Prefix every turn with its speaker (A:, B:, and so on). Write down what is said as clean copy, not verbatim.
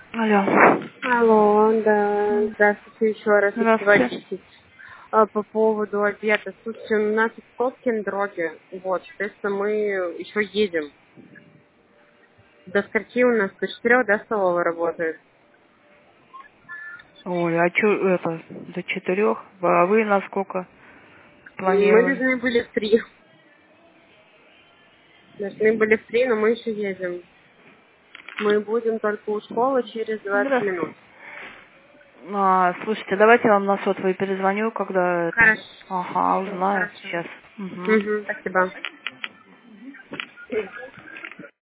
A: Алло.
B: Алло, да, здравствуйте еще раз,
A: Здравствуйте.
B: по поводу обеда. Слушайте, у нас пробки на дороге, вот, соответственно, мы еще едем. До скольки у нас? До 4, да, столовая работает?
A: Ой, а чё это, до 4? А вы на сколько
B: Мы
A: планировали?
B: должны были в 3. Должны были в 3, но мы еще едем. Мы будем только у школы через 20
A: Да.
B: минут.
A: Слушайте, давайте я вам на сотовый перезвоню, когда это...
B: Хорошо,
A: Ага, узнаю
B: хорошо.
A: сейчас. Угу.
B: Угу, спасибо.